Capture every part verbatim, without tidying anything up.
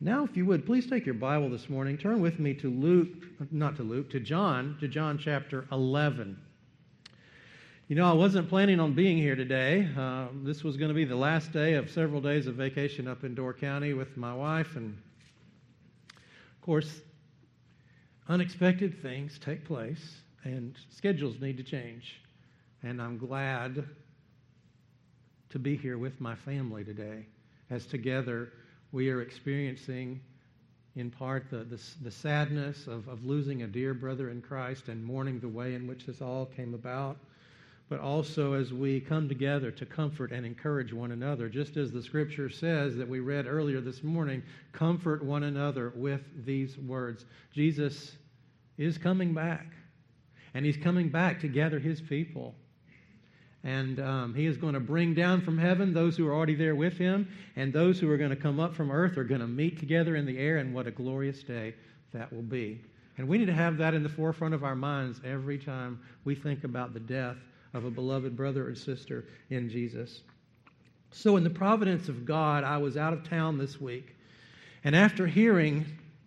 Now, if you would, please take your Bible this morning. Turn with me to Luke, not to Luke, to John, to John chapter eleven. You know, I wasn't planning on being here today. Uh, this was going to be the last day of several days of vacation up in Door County with my wife. And, of course, unexpected things take place and schedules need to change. And I'm glad to be here with my family today as together we are experiencing, in part, the, the, the sadness of, of losing a dear brother in Christ and mourning the way in which this all came about, but also as we come together to comfort and encourage one another, just as the Scripture says that we read earlier this morning, comfort one another with these words. Jesus is coming back, and He's coming back to gather His people. And um, He is going to bring down from heaven those who are already there with Him, and those who are going to come up from earth are going to meet together in the air, and what a glorious day that will be. And we need to have that in the forefront of our minds every time we think about the death of a beloved brother or sister in Jesus. So in the providence of God, I was out of town this week, and after hearing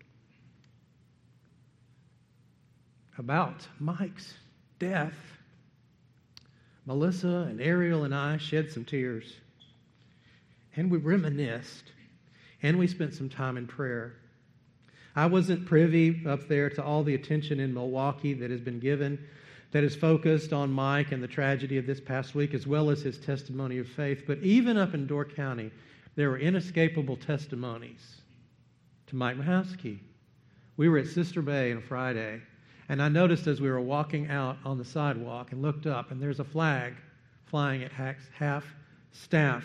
about Mike's death, Melissa and Ariel and I shed some tears, and we reminisced, and we spent some time in prayer. I wasn't privy up there to all the attention in Milwaukee that has been given, that is focused on Mike and the tragedy of this past week, as well as his testimony of faith. But even up in Door County, there were inescapable testimonies to Mike Mahowski. We were at Sister Bay on Friday, and I noticed as we were walking out on the sidewalk and looked up, and there's a flag flying at half staff.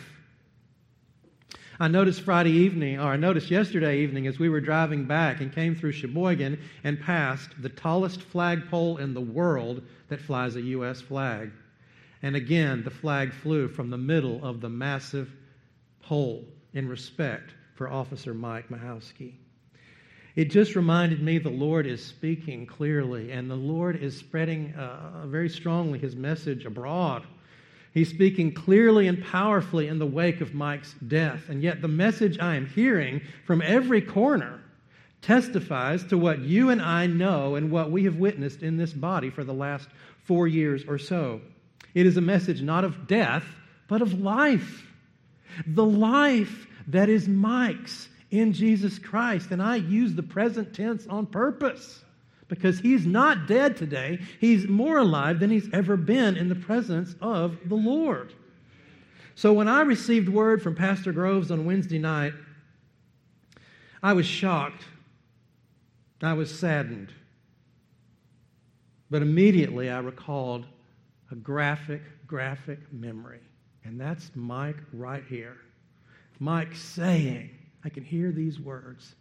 I noticed Friday evening, or I noticed yesterday evening as we were driving back and came through Sheboygan and passed the tallest flagpole in the world that flies a U S flag. And again, the flag flew from the middle of the massive pole in respect for Officer Mike Mahowski. It just reminded me the Lord is speaking clearly, and the Lord is spreading uh, very strongly His message abroad. He's speaking clearly and powerfully in the wake of Mike's death, and yet the message I am hearing from every corner testifies to what you and I know and what we have witnessed in this body for the last four years or so. It is a message not of death, but of life. The life that is Mike's in Jesus Christ. And I use the present tense on purpose because he's not dead today. He's more alive than he's ever been in the presence of the Lord. So when I received word from Pastor Groves on Wednesday night, I was shocked. I was saddened. But immediately I recalled a graphic, graphic memory. And that's Mike right here. Mike saying, I can hear these words.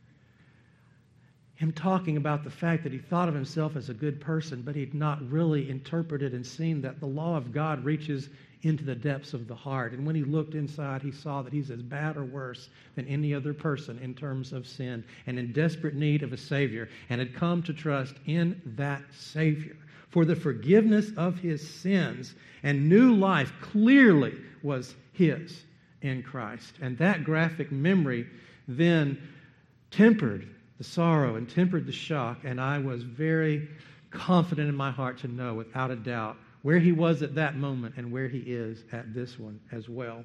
Him talking about the fact that he thought of himself as a good person, but he'd not really interpreted and seen that the law of God reaches into the depths of the heart. And when he looked inside, he saw that he's as bad or worse than any other person in terms of sin and in desperate need of a Savior, and had come to trust in that Savior for the forgiveness of his sins, and new life clearly was his in Christ. And that graphic memory then tempered the sorrow and tempered the shock, and I was very confident in my heart to know without a doubt where he was at that moment and where he is at this one as well.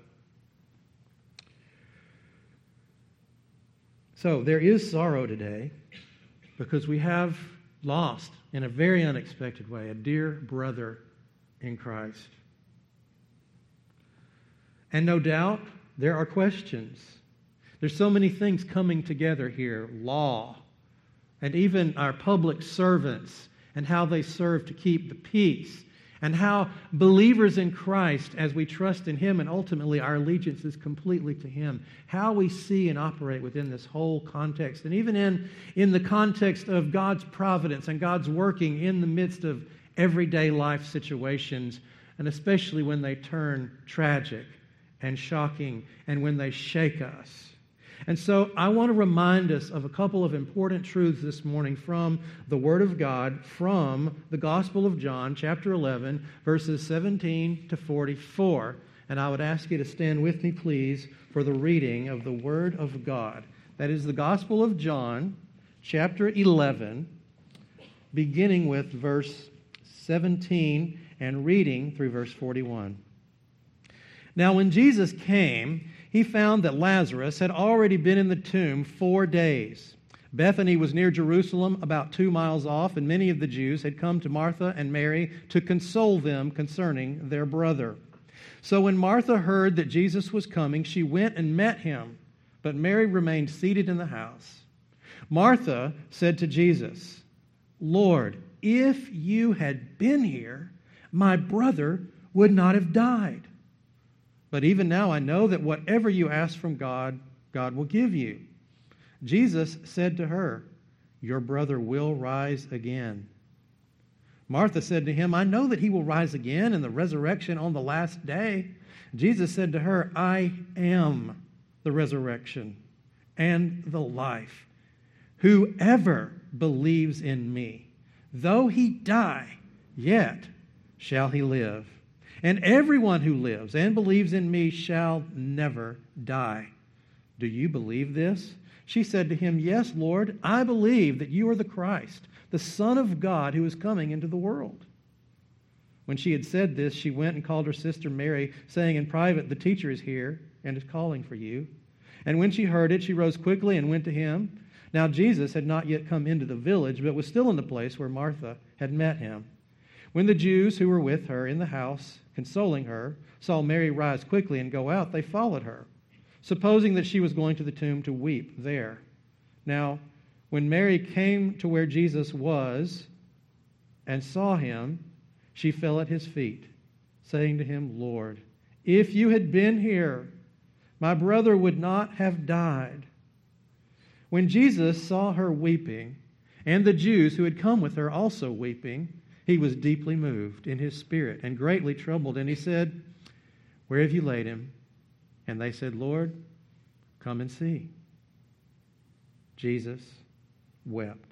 So there is sorrow today because we have lost in a very unexpected way a dear brother in Christ. And no doubt, there are questions. There's so many things coming together here. Law, and even our public servants, and how they serve to keep the peace, and how believers in Christ, as we trust in Him, and ultimately our allegiance is completely to Him, how we see and operate within this whole context, and even in, in the context of God's providence and God's working in the midst of everyday life situations, and especially when they turn tragic and shocking, and when they shake us. And so I want to remind us of a couple of important truths this morning from the Word of God, from the Gospel of John, chapter eleven, verses seventeen to forty-four. And I would ask you to stand with me, please, for the reading of the Word of God. That is the Gospel of John, chapter eleven, beginning with verse seventeen and reading through verse forty-one. Now when Jesus came, he found that Lazarus had already been in the tomb four days. Bethany was near Jerusalem, about two miles off, and many of the Jews had come to Martha and Mary to console them concerning their brother. So when Martha heard that Jesus was coming, she went and met him, but Mary remained seated in the house. Martha said to Jesus, "Lord, if you had been here, my brother would not have died. But even now I know that whatever you ask from God, God will give you." Jesus said to her, "Your brother will rise again." Martha said to him, "I know that he will rise again in the resurrection on the last day." Jesus said to her, "I am the resurrection and the life. Whoever believes in me, though he die, yet shall he live. And everyone who lives and believes in me shall never die. Do you believe this?" She said to him, "Yes, Lord, I believe that you are the Christ, the Son of God who is coming into the world." When she had said this, she went and called her sister Mary, saying in private, "The teacher is here and is calling for you." And when she heard it, she rose quickly and went to him. Now Jesus had not yet come into the village, but was still in the place where Martha had met him. When the Jews who were with her in the house, consoling her, saw Mary rise quickly and go out, they followed her, supposing that she was going to the tomb to weep there. Now, when Mary came to where Jesus was and saw him, she fell at his feet, saying to him, "Lord, if you had been here, my brother would not have died." When Jesus saw her weeping, and the Jews who had come with her also weeping, he was deeply moved in his spirit and greatly troubled, and he said, "Where have you laid him?" And they said, "Lord, come and see." Jesus wept.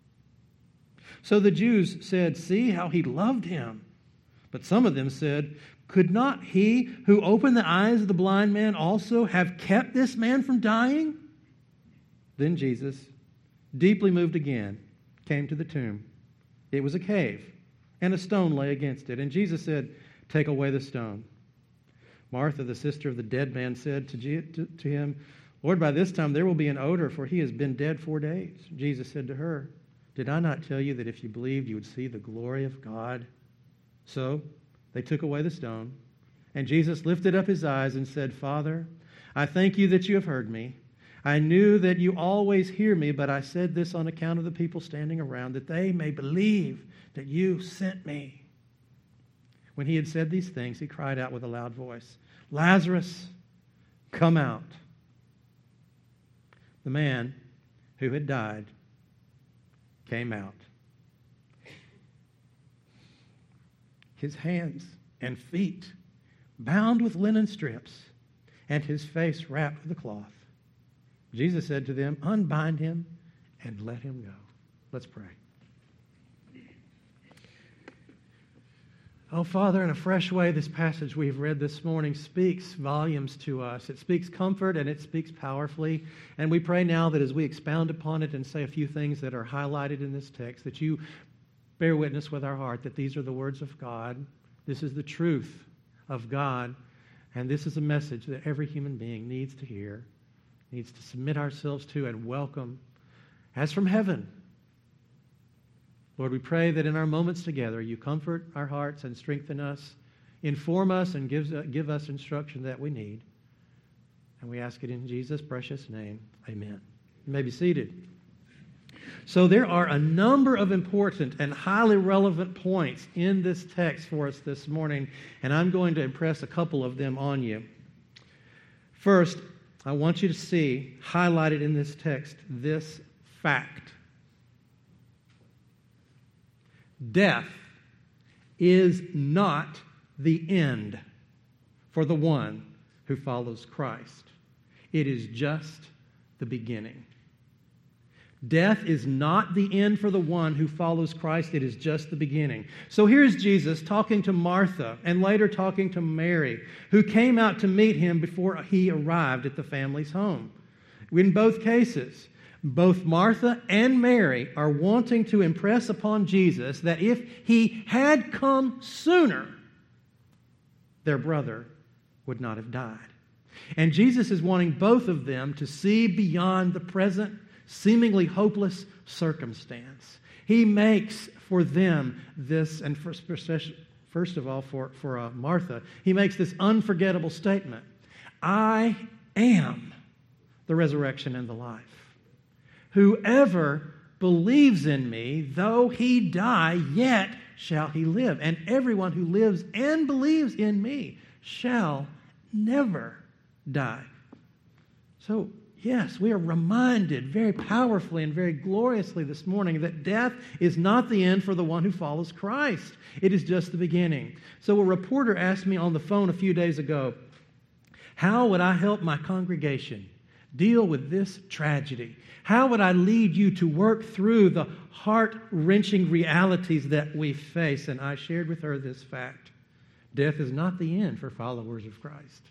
So the Jews said, "See how he loved him." But some of them said, "Could not he who opened the eyes of the blind man also have kept this man from dying?" Then Jesus, deeply moved again, came to the tomb. It was a cave, and a stone lay against it. And Jesus said, "Take away the stone." Martha, the sister of the dead man, said to, Je- to, to him, "Lord, by this time there will be an odor, for he has been dead four days." Jesus said to her, "Did I not tell you that if you believed, you would see the glory of God?" So they took away the stone, and Jesus lifted up his eyes and said, "Father, I thank you that you have heard me. I knew that you always hear me, but I said this on account of the people standing around, that they may believe that you sent me." When he had said these things, he cried out with a loud voice, "Lazarus, come out." The man who had died came out, his hands and feet bound with linen strips, and his face wrapped with a cloth. Jesus said to them, "Unbind him and let him go." Let's pray. Oh, Father, in a fresh way, this passage we've read this morning speaks volumes to us. It speaks comfort and it speaks powerfully. And we pray now that as we expound upon it and say a few things that are highlighted in this text, that you bear witness with our heart that these are the words of God. This is the truth of God. And this is a message that every human being needs to hear, needs to submit ourselves to and welcome as from heaven. Lord, we pray that in our moments together, you comfort our hearts and strengthen us, inform us, and give, uh, give us instruction that we need. And we ask it in Jesus' precious name. Amen. You may be seated. So there are a number of important and highly relevant points in this text for us this morning, and I'm going to impress a couple of them on you. First, I want you to see, highlighted in this text, this fact. Death is not the end for the one who follows Christ. It is just the beginning. Death is not the end for the one who follows Christ. It is just the beginning. So here's Jesus talking to Martha and later talking to Mary, who came out to meet him before he arrived at the family's home. In both cases, both Martha and Mary are wanting to impress upon Jesus that if he had come sooner, their brother would not have died. And Jesus is wanting both of them to see beyond the present, seemingly hopeless circumstance. He makes for them this, and first, first of all, for, for uh, Martha, he makes this unforgettable statement. I am the resurrection and the life. Whoever believes in me, though he die, yet shall he live. And everyone who lives and believes in me shall never die. So, yes, we are reminded very powerfully and very gloriously this morning that death is not the end for the one who follows Christ. It is just the beginning. So a reporter asked me on the phone a few days ago, how would I help my congregation deal with this tragedy? How would I lead you to work through the heart-wrenching realities that we face? And I shared with her this fact. Death is not the end for followers of Christ.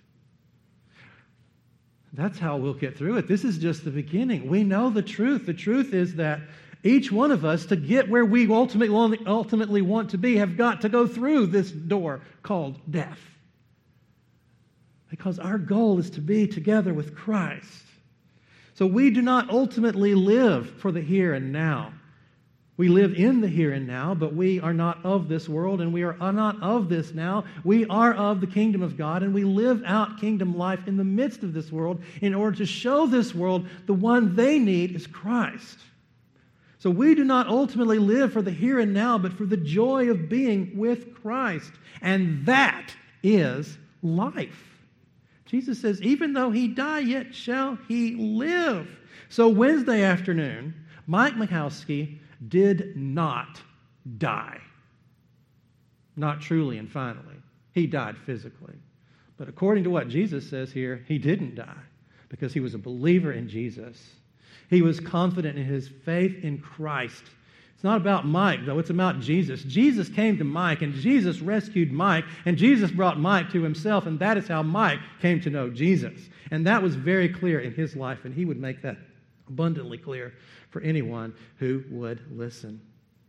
That's how we'll get through it. This is just the beginning. We know the truth. The truth is that each one of us, to get where we ultimately, ultimately want to be, have got to go through this door called death. Because our goal is to be together with Christ. So we do not ultimately live for the here and now. We live in the here and now, but we are not of this world, and we are not of this now. We are of the kingdom of God, and we live out kingdom life in the midst of this world in order to show this world the one they need is Christ. So we do not ultimately live for the here and now, but for the joy of being with Christ. And that is life. Jesus says, even though he die, yet shall he live. So Wednesday afternoon, Mike Michalski did not die. Not truly and finally. He died physically. But according to what Jesus says here, he didn't die because he was a believer in Jesus. He was confident in his faith in Christ. It's not about Mike, though. It's about Jesus. Jesus came to Mike, and Jesus rescued Mike, and Jesus brought Mike to himself, and that is how Mike came to know Jesus. And that was very clear in his life, and he would make that abundantly clear for anyone who would listen.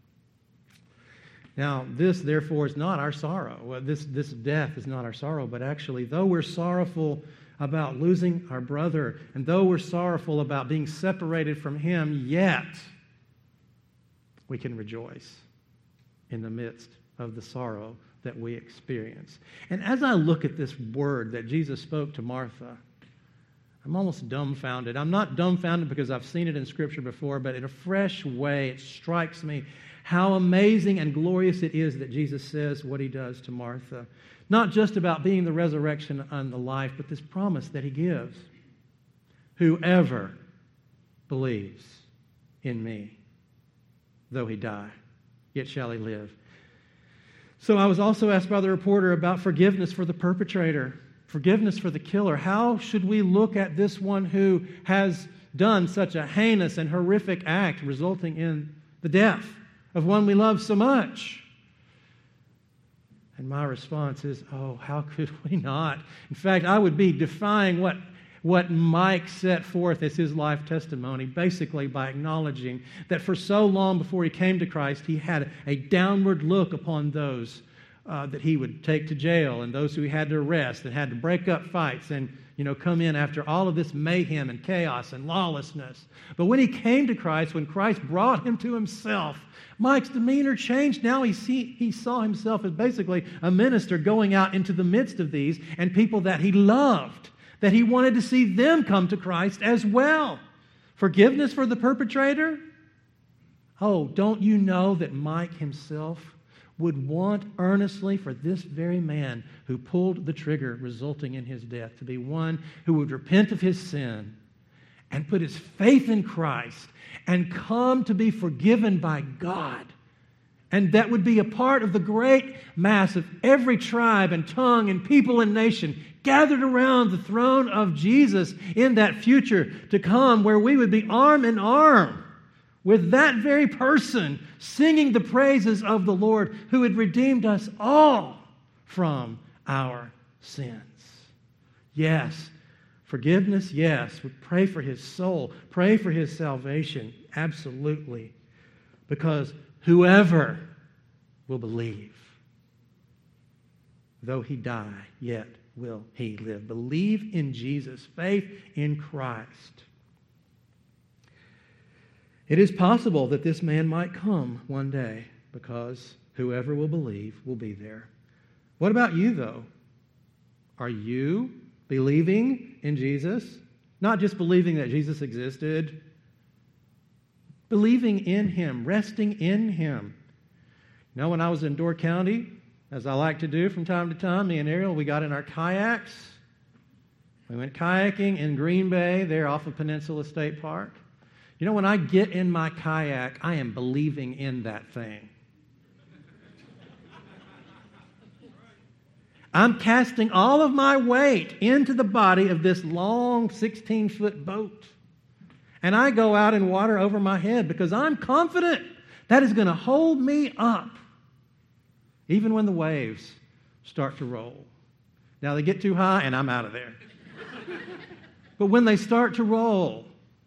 Now, this, therefore, is not our sorrow. Well, this, this death is not our sorrow, but actually, though we're sorrowful about losing our brother, and though we're sorrowful about being separated from him, yet we can rejoice in the midst of the sorrow that we experience. And as I look at this word that Jesus spoke to Martha, I'm almost dumbfounded. I'm not dumbfounded because I've seen it in Scripture before, but in a fresh way, it strikes me how amazing and glorious it is that Jesus says what he does to Martha. Not just about being the resurrection and the life, but this promise that he gives. Whoever believes in me, though he die, yet shall he live. So I was also asked by the reporter about forgiveness for the perpetrator. Forgiveness for the killer. How should we look at this one who has done such a heinous and horrific act resulting in the death of one we love so much? And my response is, oh, how could we not? In fact, I would be defying what, what Mike set forth as his life testimony, basically by acknowledging that for so long before he came to Christ, he had a downward look upon those Uh, that he would take to jail and those who he had to arrest and had to break up fights and, you know, come in after all of this mayhem and chaos and lawlessness. But when he came to Christ, when Christ brought him to himself, Mike's demeanor changed. Now he, see, he saw himself as basically a minister going out into the midst of these and people that he loved, that he wanted to see them come to Christ as well. Forgiveness for the perpetrator? Oh, don't you know that Mike himself would want earnestly for this very man who pulled the trigger resulting in his death to be one who would repent of his sin and put his faith in Christ and come to be forgiven by God. And that would be a part of the great mass of every tribe and tongue and people and nation gathered around the throne of Jesus in that future to come, where we would be arm in arm with that very person singing the praises of the Lord who had redeemed us all from our sins. Yes, Forgiveness, yes. We pray for his soul. Pray for his salvation. Absolutely. Because whoever will believe, though he die, yet will he live. Believe in Jesus. Faith in Christ. It is possible that this man might come one day, because whoever will believe will be there. What about you, though? Are you believing in Jesus? Not just believing that Jesus existed, believing in him, resting in him. You know, when I was in Door County, as I like to do from time to time, me and Ariel, we got in our kayaks. We went kayaking in Green Bay, there off of Peninsula State Park. You know, when I get in my kayak, I am believing in that thing. I'm casting all of my weight into the body of this long sixteen-foot boat. And I go out in water over my head because I'm confident that is going to hold me up, even when the waves start to roll. Now, they get too high, and I'm out of there. But when they start to roll,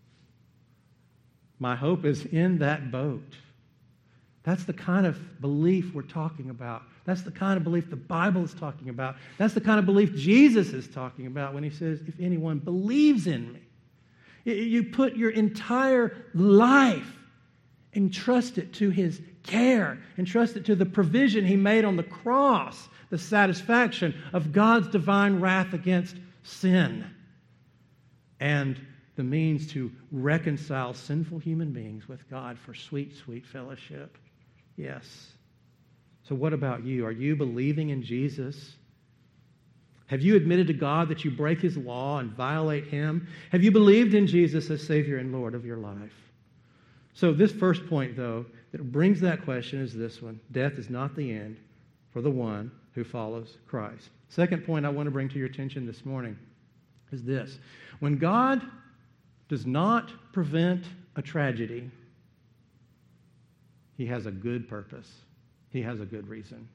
my hope is in that boat. That's the kind of belief we're talking about. That's the kind of belief the Bible is talking about. That's the kind of belief Jesus is talking about when he says, if anyone believes in me. You put your entire life and trust it to his care and trust it to the provision he made on the cross, the satisfaction of God's divine wrath against sin, and the means to reconcile sinful human beings with God for sweet, sweet fellowship. Yes. So what about you? Are you believing in Jesus? Have you admitted to God that you break his law and violate him? Have you believed in Jesus as Savior and Lord of your life? So this first point, though, that brings that question is this one. Death is not the end for the one who follows Christ. Second point I want to bring to your attention this morning is this. When God does not prevent a tragedy, he has a good purpose. He has a good reason.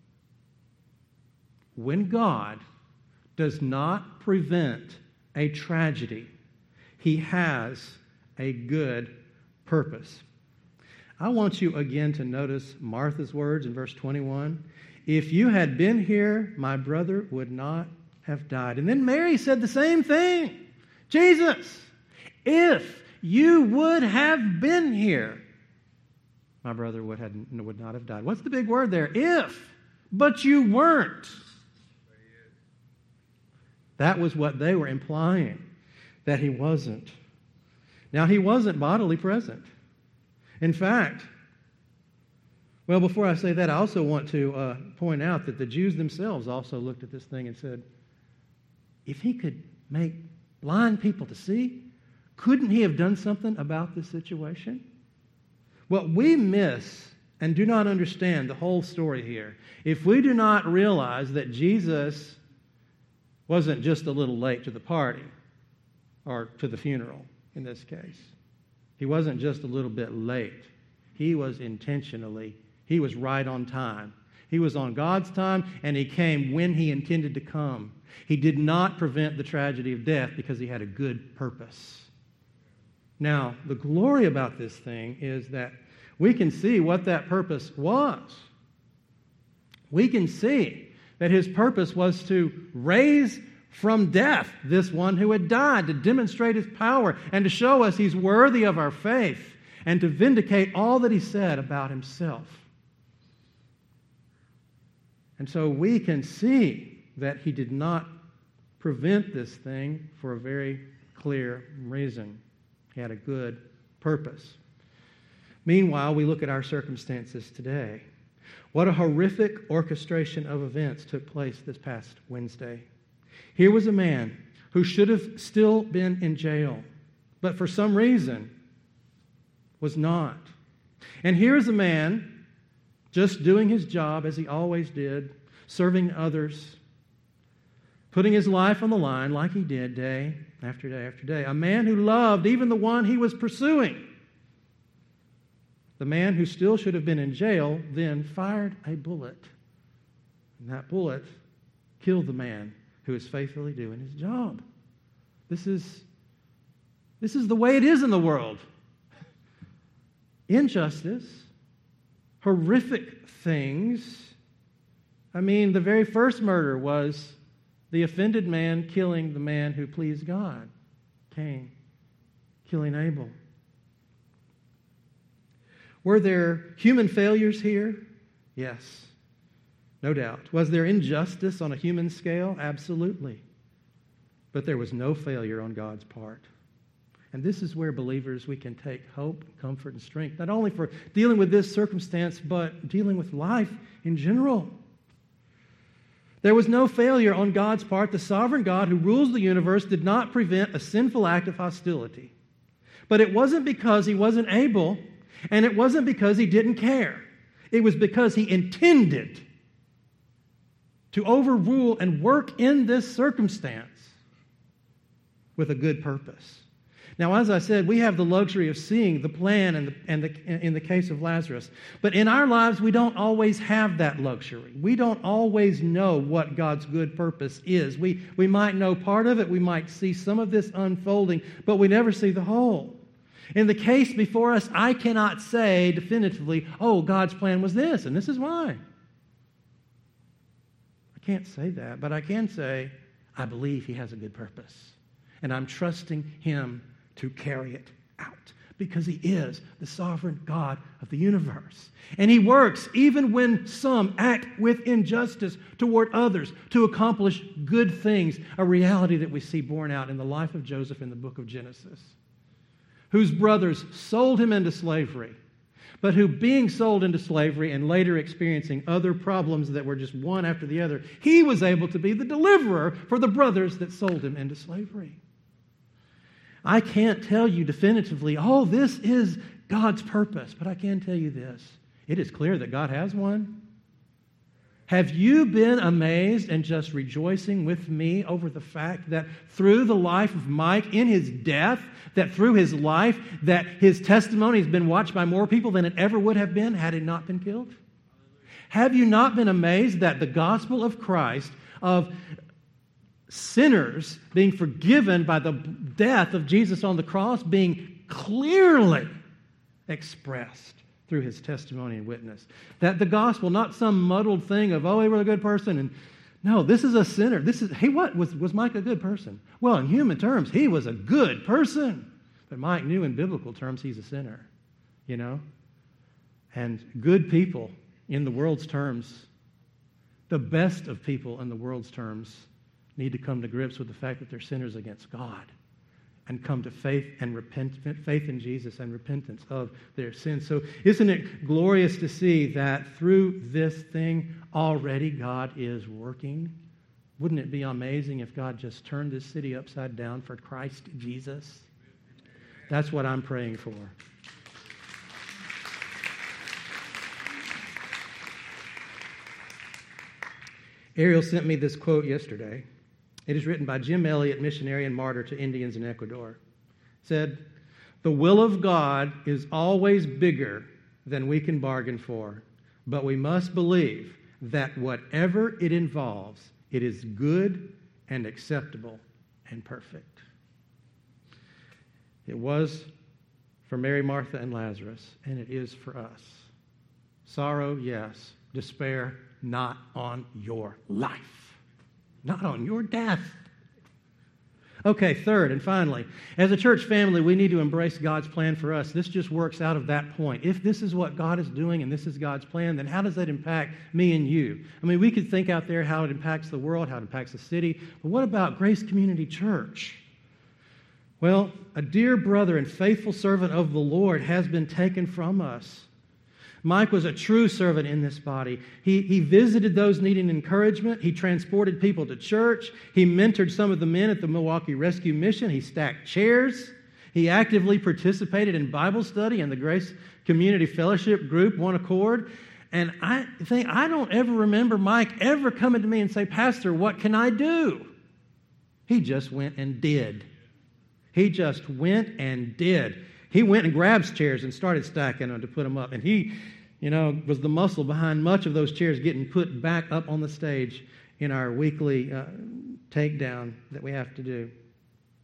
When God does not prevent a tragedy, he has a good purpose. I want you again to notice Martha's words in verse twenty-one. If you had been here, my brother would not have died. And then Mary said the same thing. Jesus, if you would have been here, my brother would, have, would not have died. What's the big word there? If. But you weren't. That was what they were implying, that he wasn't. Now, he wasn't bodily present. In fact, well, before I say that, I also want to uh, point out that the Jews themselves also looked at this thing and said, if he could make blind people to see, couldn't he have done something about this situation? What we miss and do not understand the whole story here, if we do not realize that Jesus wasn't just a little late to the party, or to the funeral in this case. He wasn't just a little bit late. He was intentionally, he was right on time. He was on God's time, and he came when he intended to come. He did not prevent the tragedy of death because he had a good purpose. Now, the glory about this thing is that we can see what that purpose was. We can see that his purpose was to raise from death this one who had died, to demonstrate his power and to show us he's worthy of our faith and to vindicate all that he said about himself. And so we can see that he did not prevent this thing for a very clear reason. He had a good purpose. Meanwhile, we look at our circumstances today. What a horrific orchestration of events took place this past Wednesday. Here was a man who should have still been in jail, but for some reason was not. And here is a man just doing his job as he always did, serving others, putting his life on the line like he did day after day after day. A man who loved even the one he was pursuing. The man who still should have been in jail then fired a bullet. And that bullet killed the man who was faithfully doing his job. This is, this is the way it is in the world. Injustice, horrific things. I mean, the very first murder was the offended man killing the man who pleased God, Cain, killing Abel. Were there human failures here? Yes, no doubt. Was there injustice on a human scale? Absolutely. But there was no failure on God's part. And this is where believers, we can take hope, comfort, and strength, not only for dealing with this circumstance, but dealing with life in general. There was no failure on God's part. The sovereign God who rules the universe did not prevent a sinful act of hostility. But it wasn't because he wasn't able, and it wasn't because he didn't care. It was because he intended to overrule and work in this circumstance with a good purpose. Now, as I said, we have the luxury of seeing the plan in the, and the, in the case of Lazarus. But in our lives, we don't always have that luxury. We don't always know what God's good purpose is. We, we might know part of it. We might see some of this unfolding, but we never see the whole. In the case before us, I cannot say definitively, oh, God's plan was this, and this is why. I can't say that, but I can say, I believe he has a good purpose. And I'm trusting him to carry it out because he is the sovereign God of the universe. And he works even when some act with injustice toward others to accomplish good things, a reality that we see borne out in the life of Joseph in the book of Genesis, whose brothers sold him into slavery, but who, being sold into slavery and later experiencing other problems that were just one after the other, he was able to be the deliverer for the brothers that sold him into slavery. I can't tell you definitively, oh, this is God's purpose, but I can tell you this. It is clear that God has one. Have you been amazed and just rejoicing with me over the fact that through the life of Mike, in his death, that through his life, that his testimony has been watched by more people than it ever would have been had he not been killed? Have you not been amazed that the gospel of Christ, of sinners being forgiven by the death of Jesus on the cross, being clearly expressed through his testimony and witness? That the gospel, not some muddled thing of, oh, he was a good person, and no, this is a sinner. This is, hey, what? Was, was Mike a good person? Well, in human terms, he was a good person. But Mike knew in biblical terms he's a sinner, you know? And good people, in the world's terms, the best of people in the world's terms, need to come to grips with the fact that they're sinners against God and come to faith and repent, faith in Jesus and repentance of their sins. So isn't it glorious to see that through this thing already God is working? Wouldn't it be amazing if God just turned this city upside down for Christ Jesus? That's what I'm praying for. Ariel sent me this quote yesterday. It is written by Jim Elliot, missionary and martyr to Indians in Ecuador. It said, "The will of God is always bigger than we can bargain for, but we must believe that whatever it involves, it is good and acceptable and perfect." It was for Mary, Martha, and Lazarus, and it is for us. Sorrow, yes. Despair, not on your life. Not on your death. Okay, third and finally, as a church family, we need to embrace God's plan for us. This just works out of that point. If this is what God is doing and this is God's plan, then how does that impact me and you? I mean, we could think out there how it impacts the world, how it impacts the city, but what about Grace Community Church? Well, a dear brother and faithful servant of the Lord has been taken from us. Mike was a true servant in this body. He, he visited those needing encouragement. He transported people to church. He mentored some of the men at the Milwaukee Rescue Mission. He stacked chairs. He actively participated in Bible study and the Grace Community Fellowship group, One Accord. And I think I don't ever remember Mike ever coming to me and say, "Pastor, what can I do?" He just went and did. He just went and did. He went and grabbed chairs and started stacking them to put them up. And he, you know, was the muscle behind much of those chairs getting put back up on the stage in our weekly uh, takedown that we have to do.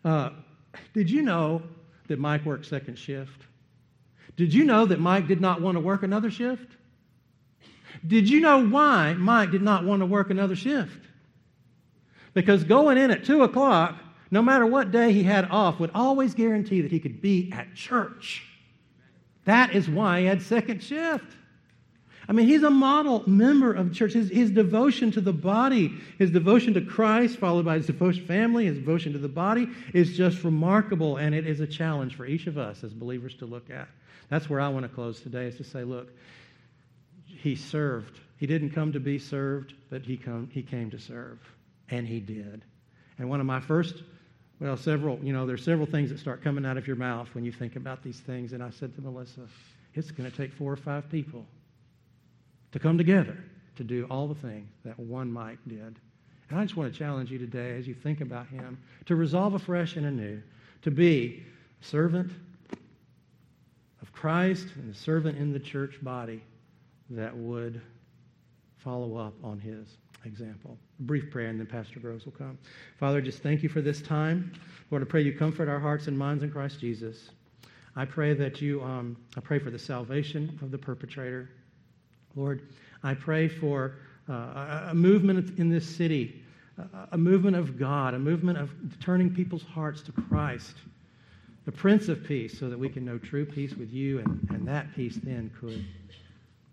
Uh, did you know that Mike worked second shift? Did you know that Mike did not want to work another shift? Did you know why Mike did not want to work another shift? Because going in at two o'clock, no matter what day he had off, would always guarantee that he could be at church. That is why he had second shift. I mean, he's a model member of the church. His, his devotion to the body, his devotion to Christ, followed by his devotion to family, his devotion to the body, is just remarkable, and it is a challenge for each of us as believers to look at. That's where I want to close today, is to say, look, he served. He didn't come to be served, but he, come, he came to serve, and he did. And one of my first, well, several, you know, there's several things that start coming out of your mouth when you think about these things, and I said to Melissa, it's going to take four or five people to come together to do all the things that one Mike did. And I just want to challenge you today, as you think about him, to resolve afresh and anew, to be a servant of Christ and a servant in the church body that would follow up on his example. A brief prayer, and then Pastor Groves will come. Father, just thank you for this time. Lord, I pray you comfort our hearts and minds in Christ Jesus. I pray that you, um, I pray for the salvation of the perpetrator. Lord, I pray for uh, a movement in this city, a movement of God, a movement of turning people's hearts to Christ, the Prince of Peace, so that we can know true peace with you, and, and that peace then could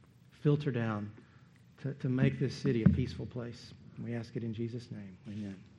filter down to, to make this city a peaceful place. And we ask it in Jesus' name. Amen.